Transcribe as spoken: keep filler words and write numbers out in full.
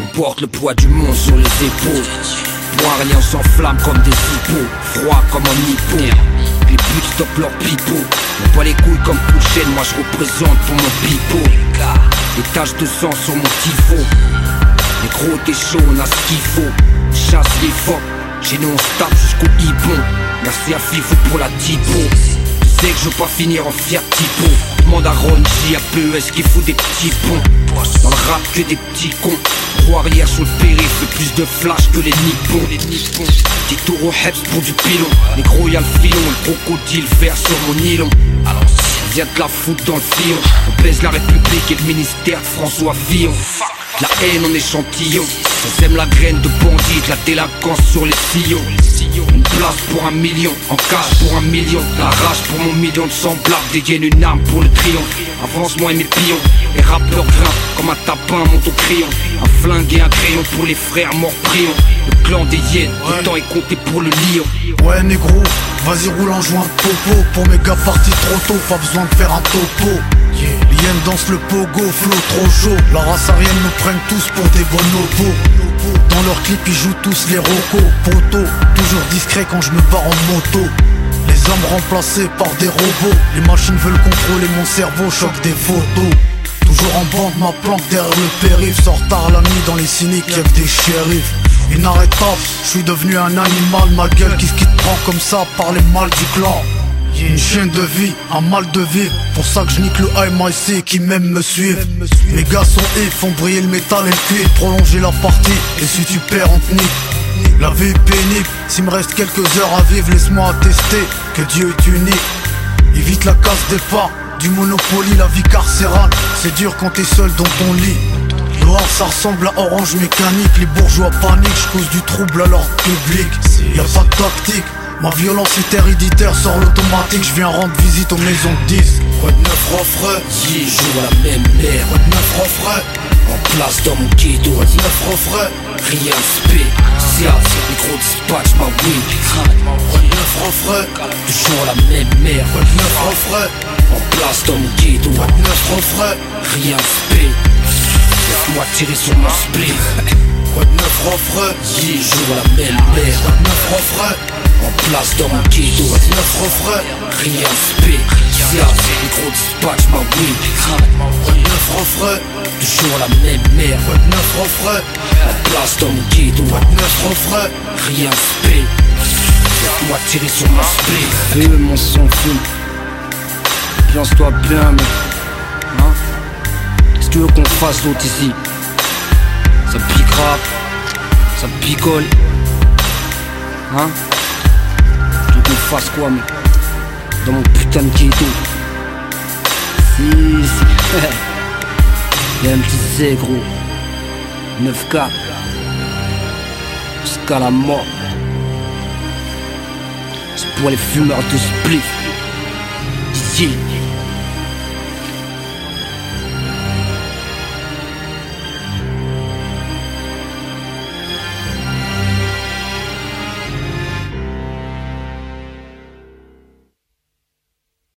porte le poids du monde sur les épaules. Pour un rien on s'enflamme comme des hippos, froid comme un hippo. Les buts stoppent leur pipeau, on voit les couilles comme Pouchen, moi je représente pour mon pipeau. Des taches de sang sur mon tifo, les gros t'es chaud, on a ce qu'il faut. Chasse les phoques, chez nous on se tape jusqu'au hibon. Merci à Fifo pour la typo. Tu sais que je veux pas finir en fier typo. Demande à Ron J, à P E S qu'il faut des petits ponts. Dans le rap que des petits cons. Roue arrière sur le périph', fait plus de flash que les nippons. Les nippons. Petit tour au Heps pour du pilon. Les gros y'a le filon, le crocodile vert sur mon nylon. Alors y'a de la foot dans le fion. On baise la République et le ministère de François Fillon. La haine en échantillon, on sème la graine de bandit, de la délinquance sur les sillons. Une place pour un million, en cash pour un million. La rage pour mon million de semblables, dégaine une arme pour le triomphe. Avance-moi et mes pions, les rappeurs grimpent comme un tapin monte au crayon. Un flingue et un crayon pour les frères morts prions. Le clan des hyènes, ouais. Le temps est compté pour le lion. Ouais négro, vas-y roule en joint de popo. Pour mes gars partis trop tôt, pas besoin de faire un topo. Yeah. Les hyènes dansent le pogo, flow trop chaud. La race arienne nous prennent tous pour des bonobos. Dans leurs clips ils jouent tous les rocos. Poto, toujours discret quand je me barre en moto. Les hommes remplacés par des robots. Les machines veulent contrôler mon cerveau, choc des photos. Toujours en bande, ma planque derrière le périph'. Sors tard la nuit dans les cyniques, y'a que des shérifs. Inarrêtable, je suis devenu un animal. Ma gueule qui te prend comme ça par les mâles du clan. Une chaîne de vie, un mal de vivre. Pour ça que je nique le M I C qui même me suivent. Mes gars sont hip, font briller le métal et le cuir. Prolonger la partie, et si tu perds on te nique. La vie est pénible, s'il me reste quelques heures à vivre, laisse-moi attester que Dieu est unique. Évite la casse départ, du Monopoly, la vie carcérale. C'est dur quand t'es seul dans ton lit. Noir ça ressemble à Orange Mécanique. Les bourgeois paniquent, je cause du trouble à l'ordre public. Y'a pas de tactique, ma violence est héréditaire, sors l'automatique, je viens rendre visite aux maisons de dix. Quoi de neuf refrains, yeah, joue à la même mer. Quoi de neuf refrains, en place dans mon ghetto. Quoi de neuf refrains, rien spécial, les gros dispatch ma weed. Quoi de neuf refrains, toujours la même mer. Quoi de neuf refrains, en place dans mon ghetto. Quoi de neuf refrains, rien spé. Laisse-moi tirer sur mon split. Quoi de neuf refrains, yeah, joue à la même mer. Quoi de neuf refrains, en place dans mon ghetto. Quoi de neuf refrains, rien spécial, les gros dispatch ma weed. Quoi de neuf refrains, toujours la même mer. Quoi de neuf refrains, en place dans mon ghetto. Quoi de neuf refrains, rien spé. Laisse-moi tirer sur mon split. Fais mon son fume. Ambiance-toi bien mec. Hein? Qu'est-ce que tu veux qu'on fasse d'autre ici? Ça pique rap, ça picole. Hein? Tu veux qu'on fasse quoi mec? Dans mon putain de ghetto. Si, si. Y'a un petit C gros. neuf K. Jusqu'à la mort. C'est pour les fumeurs de split. D'ici.